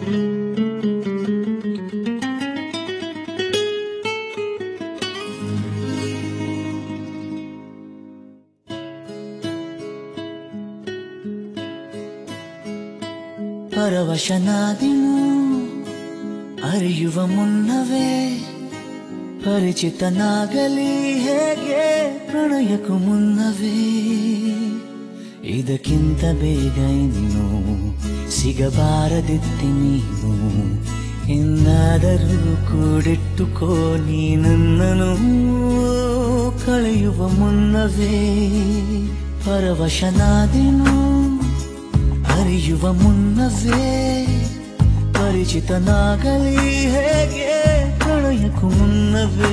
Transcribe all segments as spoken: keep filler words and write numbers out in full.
ಪರವಶನಾದಿನು ಅರಿಯುವ ಮುನ್ನವೇ ಪರಿಚಿತನಾಗಲಿ ಹೇಗೆ ಪ್ರಣಯಕ್ಕೂ ಮುನ್ನವೇ ಇದಕ್ಕಿಂತ ಬೇಗ ಇನ್ನು ಸಿಗಬಾರದಿತ್ತಿ ನೀನು ಇನ್ನಾದರೂ ಕೂಡಿಟ್ಟುಕೋ ನೀ ನನ್ನನ್ನು ಕಳೆಯುವ ಮುನ್ನವೇ ಪರವಶನಾದಿನು ಅರಿಯುವ ಮುನ್ನವೇ ಪರಿಚಿತನಾಗಲಿ ಹೇಗೆ ಪ್ರಣಯಕ್ಕೂ ಮುನ್ನವೇ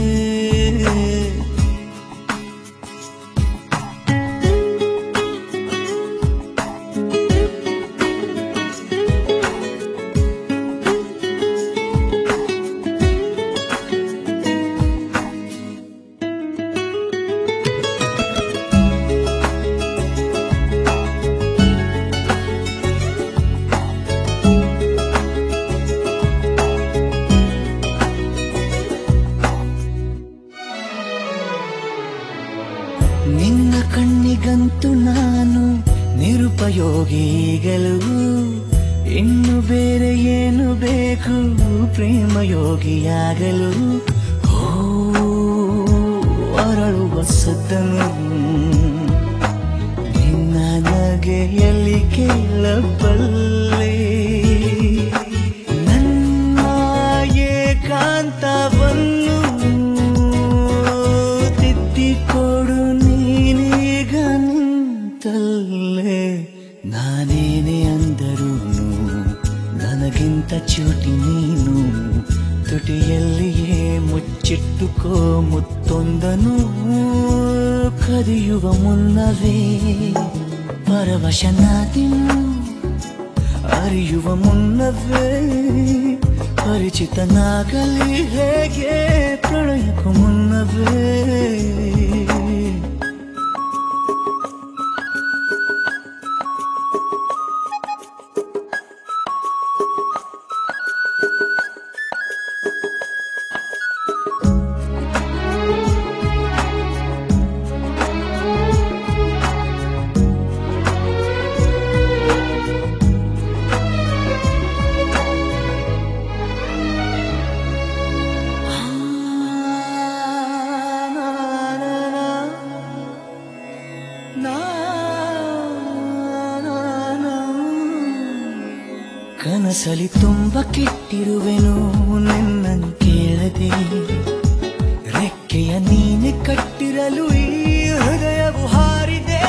ನಿನ್ನ ಕಣ್ಣಿಗಂತೂ ನಾನು ನಿರುಪಯೋಗಿಗಳು ಇನ್ನು ಬೇರೆ ಏನು ಬೇಕು ಪ್ರೇಮಯೋಗಿಯಾಗಲು ಓ ಅರಳುವ ಸದ್ದನು ನಿನ್ನ ನಗೆಯಲ್ಲಿ ಕೇಳಬಲ್ಲೆ ನನ್ನ ಏಕಾಂತವನ್ನು ತಿದ್ದಿಕೊಡು ನಾನೇನೆ ಅಂದರೂನು ನನಗಿಂತ ಚೂಟಿ ನೀನು ತುಟಿಯಲ್ಲಿಯೇ ಮುಚ್ಚಿಟ್ಟುಕೋ ಮುತ್ತೊಂದನು ಕದಿಯುವ ಮುನ್ನವೇ ಪರವಶನಾದಿನು ಅರಿಯುವ ಮುನ್ನವೇ ಪರಿಚಿತನಾಗಲಿ ಹೇಗೆ ಪ್ರಣಯಕ್ಕೂ ಮುನ್ನವೇ ಕನಸಲಿ ತುಂಬ ಕೆಟ್ಟಿರುವೆನು ನಿನ್ನನ್ನು ಕೇಳದೆ ರೆಕ್ಕೆಯ ನೀನೆ ಕಟ್ಟಿರಲು ಈ ಹೃದಯವು ಹಾರಿದೆ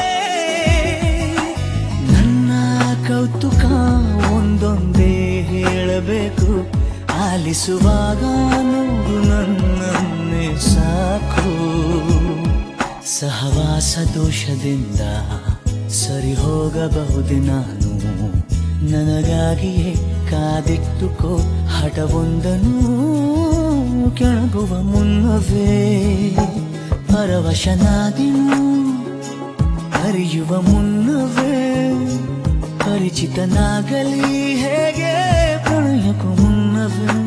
ನನ್ನ ಕೌತುಕ ಒಂದೊಂದೇ ಹೇಳಬೇಕು ಆಲಿಸುವಾಗ ನೋಡು ನನ್ನನ್ನೇ ಸಾಕು ಸಹವಾಸ ದೋಷದಿಂದ ಸರಿ ಹೋಗಬಹುದೇ ನಾನು ನನಗಾಗಿಯೇ ಕಾದಿಟ್ಟುಕೋ ಹಠವೊಂದನು ಕೆಳಗುವ ಮುನ್ನವೇ ಪರವಶನಾದಿನು ಅರಿಯುವ ಮುನ್ನವೇ ಪರಿಚಿತನಾಗಲಿ ಹೇಗೆ ಪ್ರಣಯಕ್ಕೂ ಮುನ್ನವೇ